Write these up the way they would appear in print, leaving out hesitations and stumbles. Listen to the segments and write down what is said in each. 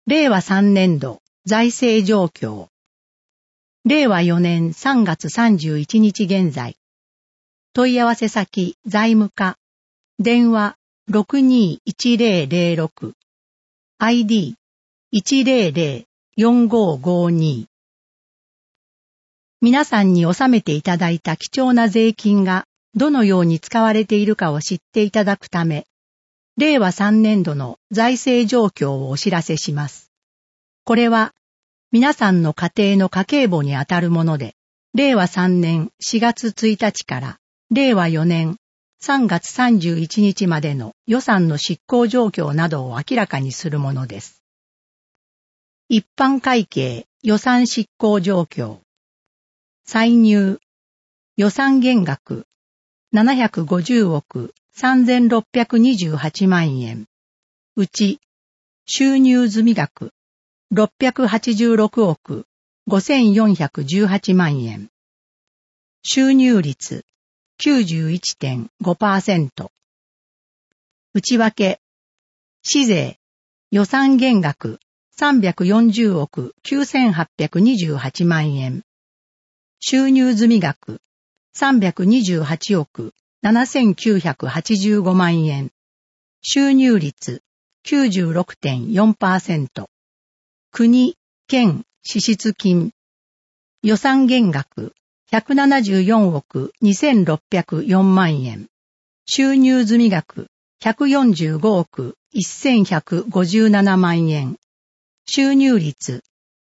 令和3年度財政状況。令和4年3月31日現在。問い合わせ先財務課。電話 621006。ID 1004552。皆さんに納めていただいた貴重な税金がどのように使われているかを知っていただくため、令和3年度の財政状況をお知らせします。これは、皆さんの家庭の家計簿にあたるもので、令和3年4月1日から令和4年3月31日までの予算の執行状況などを明らかにするものです。一般会計予算執行状況。歳入。予算減額。750億3628万円。うち、収入済額。686億5418万円。収入率 91.5%。内訳。市税。予算減額340億9828万円。収入済額328億7985万円。収入率 96.4%。国、県、支出金。予算減額174億2604万円。収入済額145億1157万円。収入率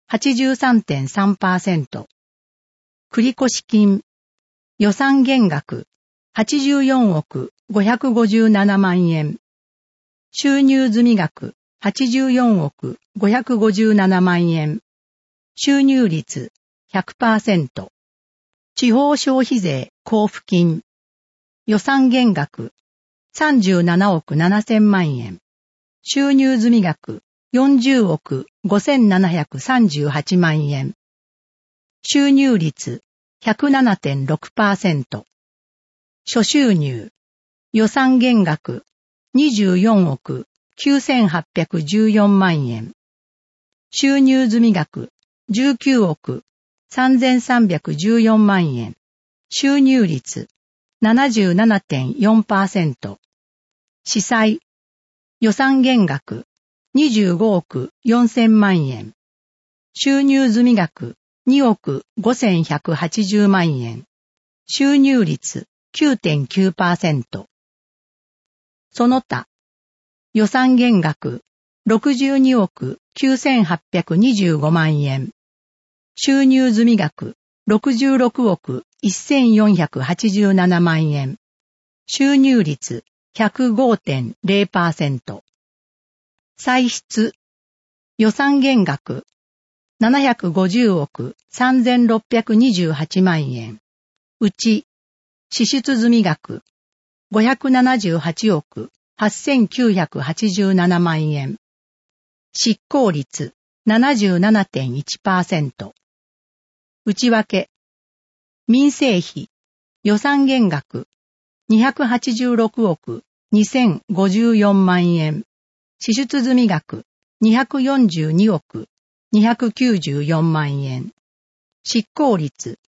83.3%。繰越金。予算減額84億557万円。収入済額84億557万円。収入率 100%。地方消費税交付金。予算減額37億7000万円。収入済額40億5738万円。収入率 107.6%。諸収入。予算減額24億9814万円。収入済額19億3314万円。収入率 77.4%。司債。予算減額25億4000万円。収入済額2億5180万円。収入率 9.9%。その他。予算減額62億9825万円。収入済額66億1487万円。収入率 105.0%。歳出。予算減額750億3628万円。うち、支出済額578億8987万円。執行率 77.1%。内訳。民生費。予算減額286億2054万円。支出済額242億294万円。執行率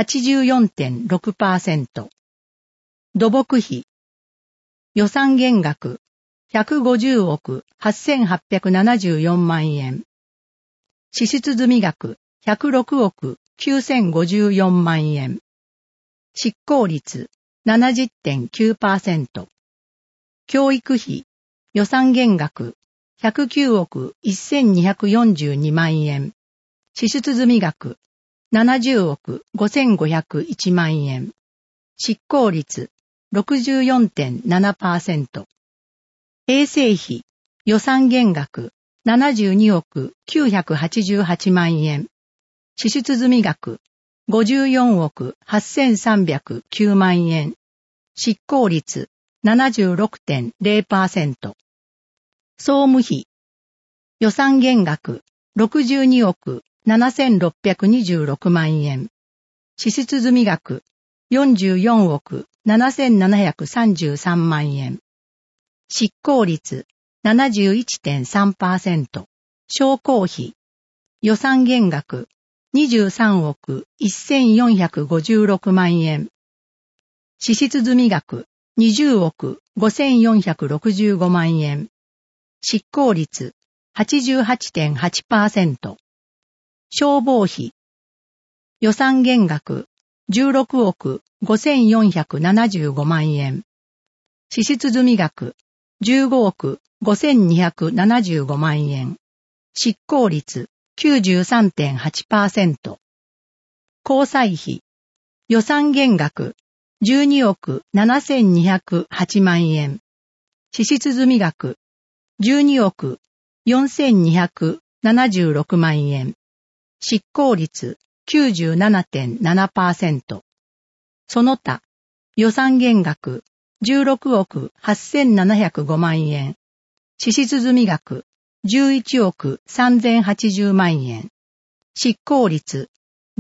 84.6%。土木費。予算減額150億8874万円。支出済額106億9054万円。執行率 70.9%。教育費。予算減額109億1242万円。支出済額70億5501万円。執行率 64.7%。衛生費。予算減額72億988万円。支出済額54億8309万円。執行率 76.0%。総務費。予算減額62億7626万円。支出済額44億7733万円。執行率 71.3%。 商工費、予算減額、23億1456万円。支出済額、20億5465万円。執行率、88.8%。消防費、予算減額、16億5475万円。支出済額、15億5275万円。執行率、93.8%。交際費、予算減額、12億7208万円。支出済額、12億4276万円。執行率 97.7%。その他、予算減額、16億8705万円。支出済額、11億3080万円。執行率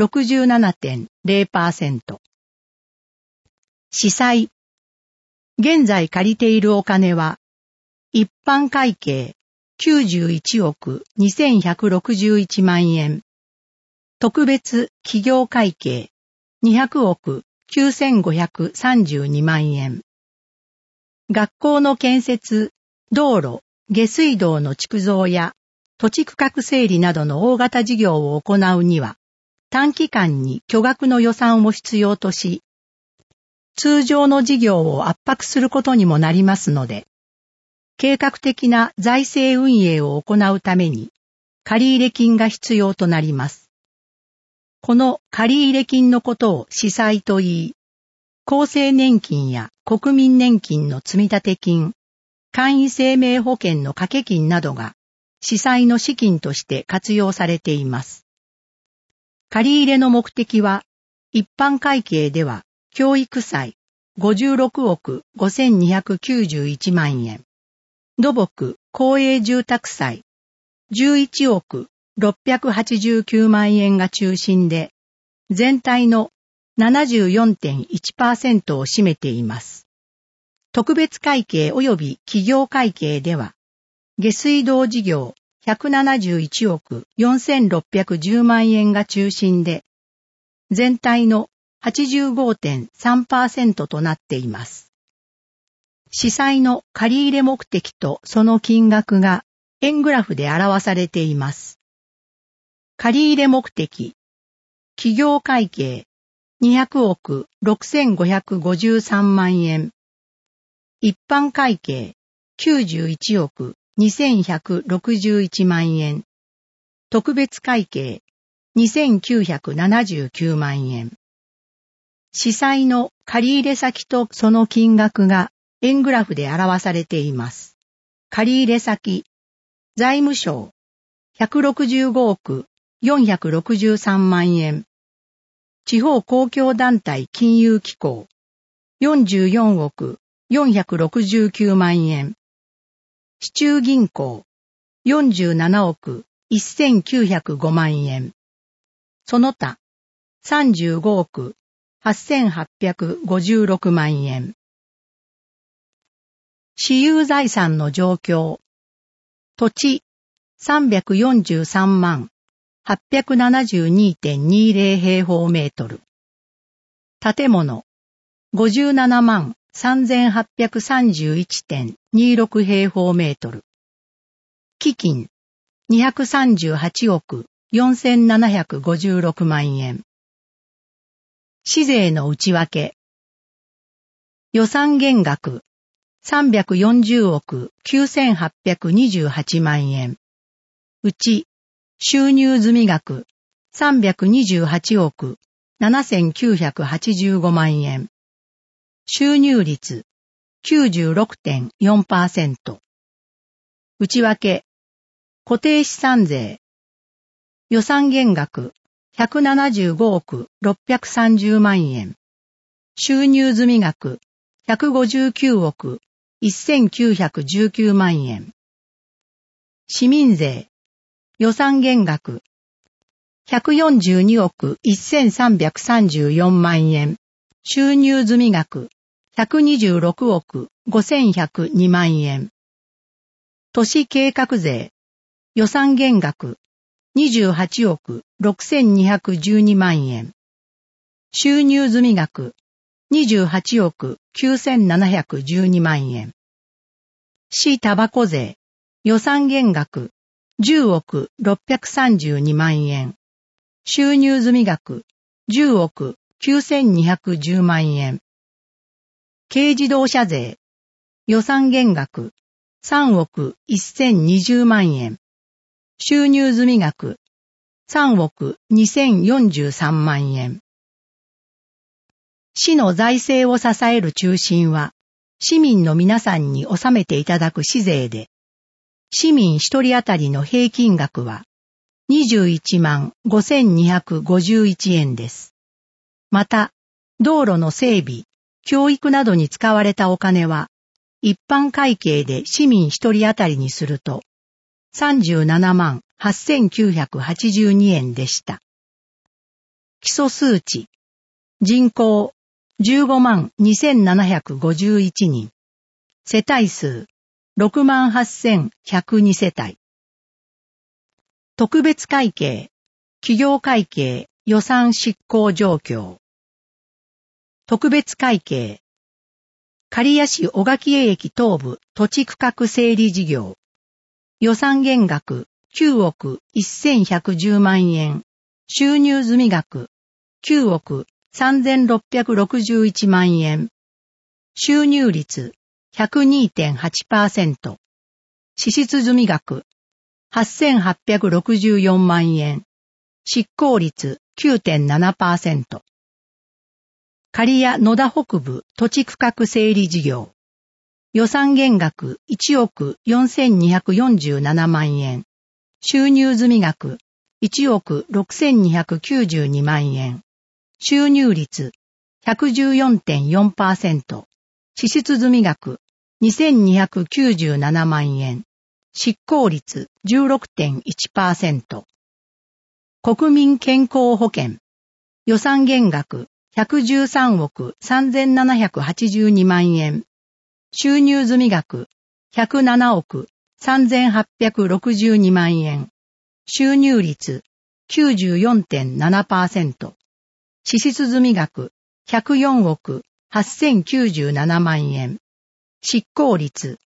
67.0%。子債。現在借りているお金は、一般会計91億2161万円。特別企業会計200億9532万円。学校の建設、道路、下水道の築造や土地区画整理などの大型事業を行うには、短期間に巨額の予算を必要とし、通常の事業を圧迫することにもなりますので、計画的な財政運営を行うために、借入金が必要となります。この借入金のことを子債と言い、厚生年金や国民年金の積立金、簡易生命保険の掛け金などが、子債の資金として活用されています。借入の目的は、一般会計では、教育債56億5291万円。土木公営住宅債11億689万円が中心で、全体の 74.1% を占めています。特別会計及び企業会計では、下水道事業171億4610万円が中心で、全体の 85.3% となっています。子債の借入目的とその金額が円グラフで表されています。借入目的、企業会計200億6553万円、一般会計91億2161万円、特別会計2979万円。子債の借入先とその金額が円グラフで表されています。借入先、財務省、165億463万円。地方公共団体金融機構、44億469万円。市中銀行、47億1905万円。その他、35億8856万円。私有財産の状況。土地343万 872.20 平方メートル。建物57万 3831.26 平方メートル。基金238億4756万円。市税の内訳。予算減額340億9828万円。うち、収入済額328億7985万円。収入率 96.4%。内訳、固定資産税。予算減額175億630万円。収入済額159億1919万円。市民税。予算減額142億1334万円。収入済額126億5102万円。都市計画税。 予算減額28億6212万円。収入済額28億9712万円。市タバコ税予算減額10億632万円。収入済額10億9210万円。軽自動車税予算減額3億1020万円。収入済額3億2043万円。市の財政を支える中心は、市民の皆さんに納めていただく市税で、市民一人当たりの平均額は21万5251円です。また、道路の整備、教育などに使われたお金は、一般会計で市民一人当たりにすると、37万8982円でした。基礎数値、人口15万2751人、世帯数6万8102世帯。特別会計、企業会計予算執行状況。特別会計、刈谷市小垣駅東部土地区画整理事業。予算減額9億1110万円。収入済額9億3661万円。収入率 102.8%。支出済額8864万円。執行率 9.7%。刈谷野田北部土地区画整理事業。予算減額1億4247万円。収入済額1億6292万円。収入率 114.4%。支出済額2297万円。執行率 16.1%。国民健康保険。予算減額113億3782万円。収入済額107億3862万円。収入率 94.7%。支出済額104億8097万円。執行率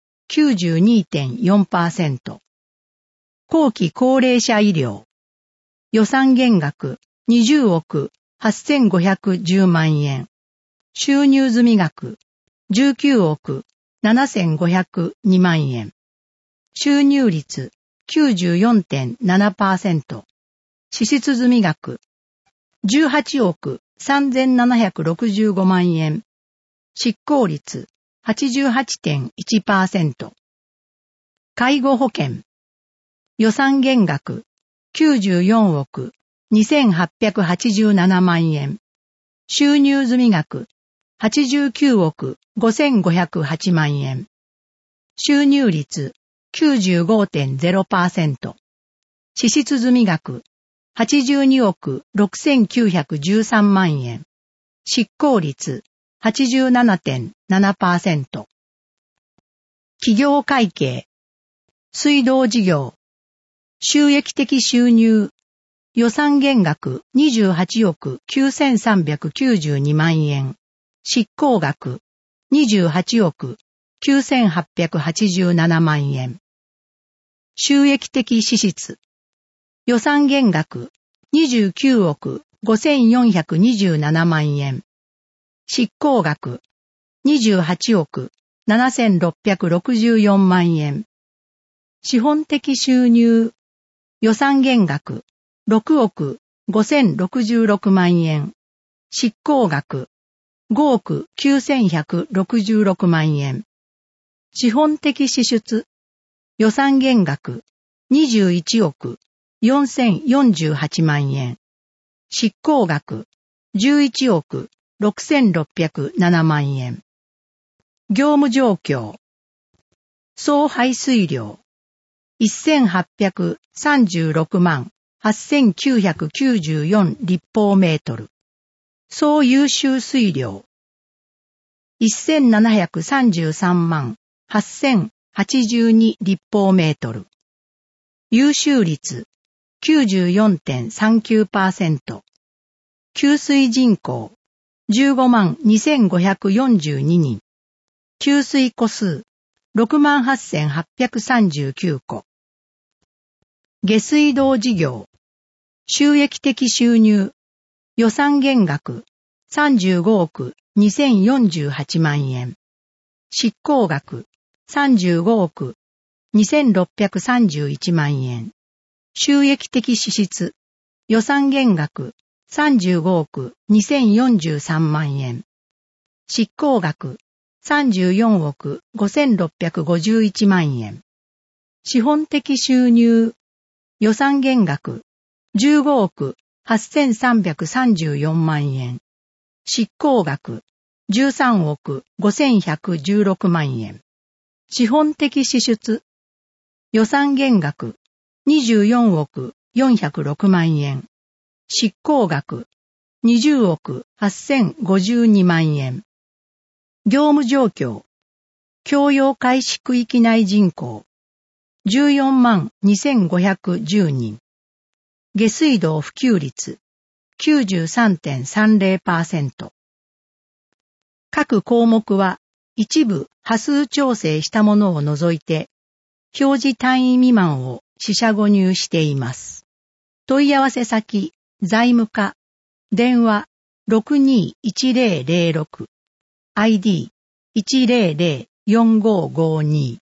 92.4%。後期高齢者医療。予算減額20億8510万円。収入済額19億7502万円。収入率 94.7%。支出済額18億3765万円。執行率 88.1%。介護保険。予算減額94億2887万円。収入済額89億5508万円。収入率 95.0%。支出済額82億6913万円。執行率 87.7%。企業会計。水道事業。収益的収入。予算減額28億9392万円。執行額28億9887万円。収益的支出。予算減額29億5427万円。執行額28億7664万円。資本的収入。予算減額6億5066万円。執行額5億9166万円。資本的支出。予算減額21億4048万円。執行額11億6607万円。業務状況。総排水量1836万8994立方メートル。総優秀水量1733万8082立方メートル。 優秀率 94.39%。給水人口152,542人。給水戸数68,839戸。下水道事業。収益的収入。予算減額35億2048万円。執行額35億2631万円。収益的支出。予算減額35億2043万円。執行額34億5651万円。資本的収入。予算減額15億8334万円。執行額13億5116万円。資本的支出。予算減額24億406万円。執行額20億8052万円。業務状況。供用開始区域内人口142,510人。下水道普及率 93.30%。各項目は一部波数調整したものを除いて表示単位未満を四捨五入しています。問い合わせ先財務課電話 621006 ID1004552